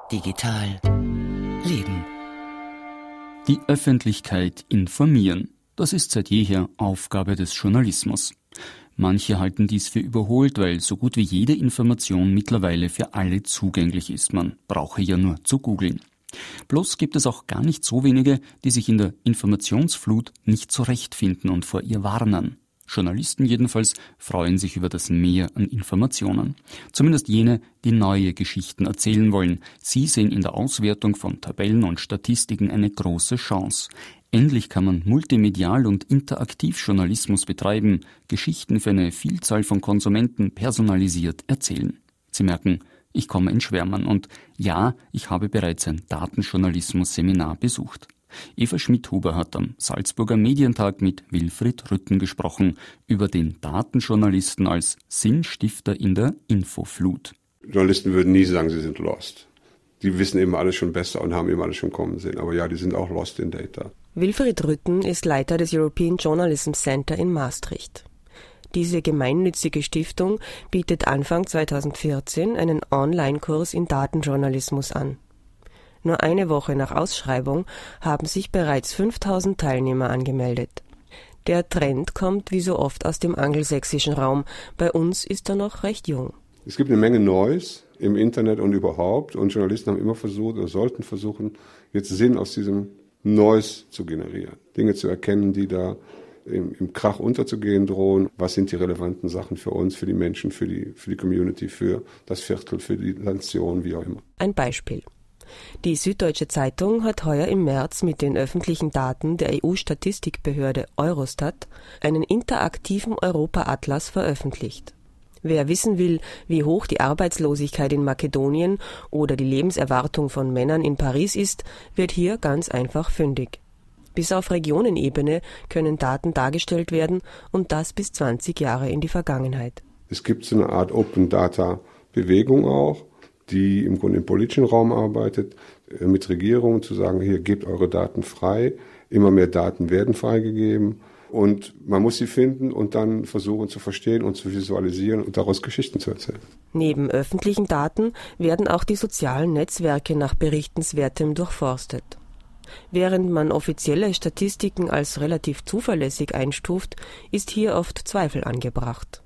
Digital Leben. Die Öffentlichkeit informieren. Das ist seit jeher Aufgabe des Journalismus. Manche halten dies für überholt, weil so gut wie jede Information mittlerweile für alle zugänglich ist. Man brauche ja nur zu googeln. Bloß gibt es auch gar nicht so wenige, die sich in der Informationsflut nicht zurechtfinden und vor ihr warnen. Journalisten jedenfalls freuen sich über das Mehr an Informationen. Zumindest jene, die neue Geschichten erzählen wollen. Sie sehen in der Auswertung von Tabellen und Statistiken eine große Chance. Endlich kann man Multimedial- und Interaktivjournalismus betreiben, Geschichten für eine Vielzahl von Konsumenten personalisiert erzählen. Sie merken, ich komme in Schwärmen und ja, ich habe bereits ein Datenjournalismus-Seminar besucht. Eva Schmidhuber hat am Salzburger Medientag mit Wilfried Rütten gesprochen über den Datenjournalisten als Sinnstifter in der Infoflut. Journalisten würden nie sagen, sie sind lost. Die wissen eben alles schon besser und haben eben alles schon kommen sehen. Aber ja, die sind auch lost in data. Wilfried Rütten ist Leiter des European Journalism Center in Maastricht. Diese gemeinnützige Stiftung bietet Anfang 2014 einen Online-Kurs in Datenjournalismus an. Nur eine Woche nach Ausschreibung haben sich bereits 5000 Teilnehmer angemeldet. Der Trend kommt wie so oft aus dem angelsächsischen Raum. Bei uns ist er noch recht jung. Es gibt eine Menge Neues im Internet und überhaupt. Und Journalisten haben immer versucht oder sollten versuchen, jetzt Sinn aus diesem Neues zu generieren. Dinge zu erkennen, die da im Krach unterzugehen drohen. Was sind die relevanten Sachen für uns, für die Menschen, für die Community, für das Viertel, für die Nation, wie auch immer. Ein Beispiel. Die Süddeutsche Zeitung hat heuer im März mit den öffentlichen Daten der EU-Statistikbehörde Eurostat einen interaktiven Europa-Atlas veröffentlicht. Wer wissen will, wie hoch die Arbeitslosigkeit in Makedonien oder die Lebenserwartung von Männern in Paris ist, wird hier ganz einfach fündig. Bis auf Regionenebene können Daten dargestellt werden und das bis 20 Jahre in die Vergangenheit. Es gibt so eine Art Open-Data-Bewegung auch, die im Grunde im politischen Raum arbeitet, mit Regierungen zu sagen, hier gebt eure Daten frei, immer mehr Daten werden freigegeben und man muss sie finden und dann versuchen zu verstehen und zu visualisieren und daraus Geschichten zu erzählen. Neben öffentlichen Daten werden auch die sozialen Netzwerke nach Berichtenswertem durchforstet. Während man offizielle Statistiken als relativ zuverlässig einstuft, ist hier oft Zweifel angebracht.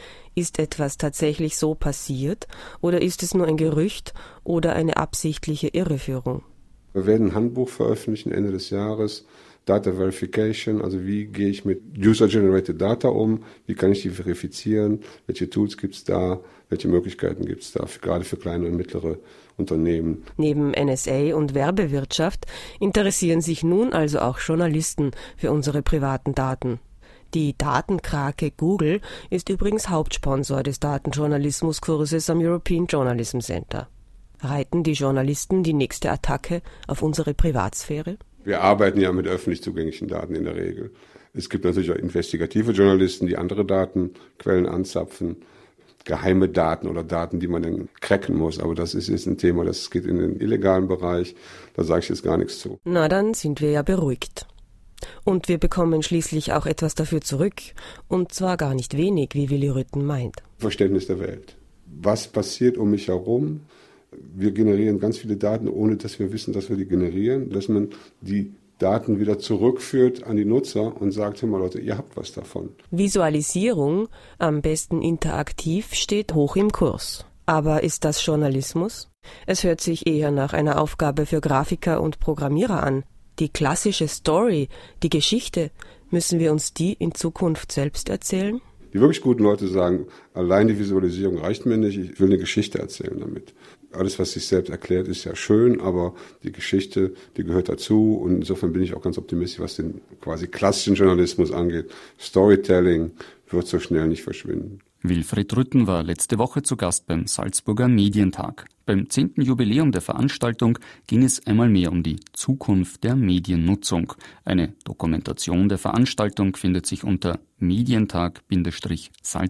Ist etwas tatsächlich so passiert oder ist es nur ein Gerücht oder eine absichtliche Irreführung? Wir werden ein Handbuch veröffentlichen Ende des Jahres, Data Verification, also wie gehe ich mit User-Generated Data um, wie kann ich die verifizieren, welche Tools gibt es da, welche Möglichkeiten gibt es da, gerade für kleine und mittlere Unternehmen. Neben NSA und Werbewirtschaft interessieren sich nun also auch Journalisten für unsere privaten Daten. Die Datenkrake Google ist übrigens Hauptsponsor des Datenjournalismuskurses am European Journalism Center. Reiten die Journalisten die nächste Attacke auf unsere Privatsphäre? Wir arbeiten ja mit öffentlich zugänglichen Daten in der Regel. Es gibt natürlich auch investigative Journalisten, die andere Datenquellen anzapfen, geheime Daten oder Daten, die man dann cracken muss. Aber das ist jetzt ein Thema, das geht in den illegalen Bereich. Da sage ich jetzt gar nichts zu. Na, dann sind wir ja beruhigt. Und wir bekommen schließlich auch etwas dafür zurück. Und zwar gar nicht wenig, wie Willi Rütten meint. Verständnis der Welt. Was passiert um mich herum? Wir generieren ganz viele Daten, ohne dass wir wissen, dass wir die generieren. Dass man die Daten wieder zurückführt an die Nutzer und sagt, hör mal Leute, ihr habt was davon. Visualisierung, am besten interaktiv, steht hoch im Kurs. Aber ist das Journalismus? Es hört sich eher nach einer Aufgabe für Grafiker und Programmierer an. Die klassische Story, die Geschichte, müssen wir uns die in Zukunft selbst erzählen? Die wirklich guten Leute sagen, allein die Visualisierung reicht mir nicht, ich will eine Geschichte erzählen damit. Alles, was sich selbst erklärt, ist ja schön, aber die Geschichte, die gehört dazu und insofern bin ich auch ganz optimistisch, was den quasi klassischen Journalismus angeht. Storytelling wird so schnell nicht verschwinden. Wilfried Rütten war letzte Woche zu Gast beim Salzburger Medientag. Beim 10. Jubiläum der Veranstaltung ging es einmal mehr um die Zukunft der Mediennutzung. Eine Dokumentation der Veranstaltung findet sich unter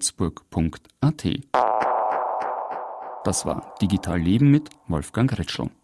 medientag-salzburg.at. Das war Digital Leben mit Wolfgang Retschl.